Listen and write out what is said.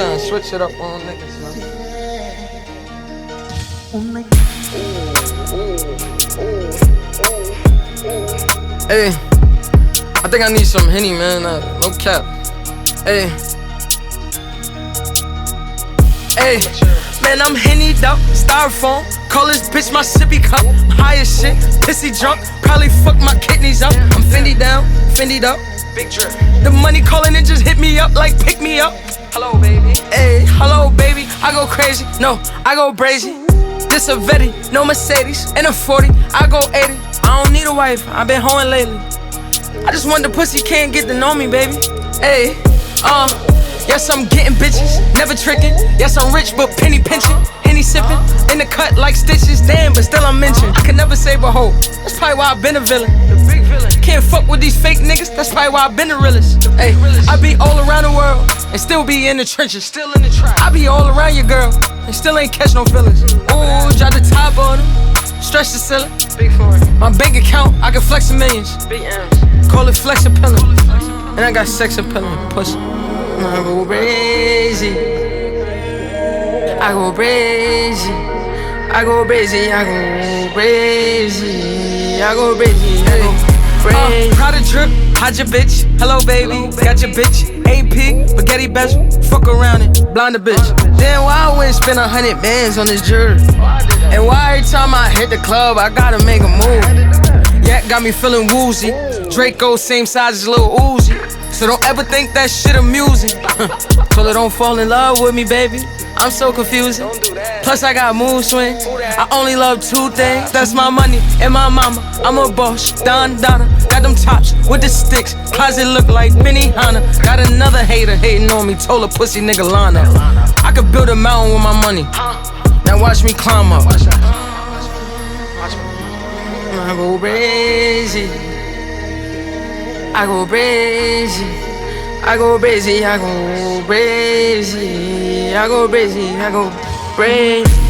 trying to switch it up on niggas, man. Hey, I think I need some Henny, man. No cap. Hey. Hey, man, I'm Henny'd up, styrofoam. Call this bitch my sippy cup. I'm high as shit, pissy drunk. Probably fuck my kidneys up. I'm Fendi down, Fendi'd up. Big drip. The money calling and just hit me up like pick me up. Hello, baby. Hey, hello, baby. I go crazy. No, I go brazy. This a Vetti, no Mercedes. And a 40, I go 80. I don't need a wife, I been hoeing lately. I just want the pussy, can't get to know me, baby. Hey, yes, I'm getting bitches, never tricking. Yes, I'm rich, but penny pinching. Henny sipping, in the cut like stitches. Damn, but still I'm mentioned. I can never save a hoe, that's probably why I been a villain. The big villain. Can't fuck with these fake niggas, that's probably why I been the realest. Hey, I be all around the world, and still be in the trenches. Still in the trap. I be all around your girl, and still ain't catch no feelings. Ooh, drop the top on them, stretch the ceiling. Big for it. My bank account, I can flex a millions. Big M's. Call it flex appealing. And I got sex appealing, pussy. I go crazy. I go crazy. I go crazy. I go crazy. I go crazy. I go crazy. Proud of drip, hide your bitch. Hello, baby. Got your bitch. AP, spaghetti bezel. Fuck around it, blind a bitch. Then why I wouldn't spend 100 bands on this jewelry? And why every time I hit the club, I gotta make a move? Yeah, got me feeling woozy. Draco, same size as Lil Uzi. So don't ever think that shit amusing. So don't fall in love with me, baby. I'm so confusing. Plus I got mood swings. I only love two things. That's my money and my mama. I'm a boss, Don Donna. Got them tops with the sticks. Closet look like Benihana. Got another hater hating on me. Told a pussy nigga Lana. I could build a mountain with my money. Now watch me climb up. I go crazy. I go crazy. I go crazy. I go crazy. I go crazy. I go crazy.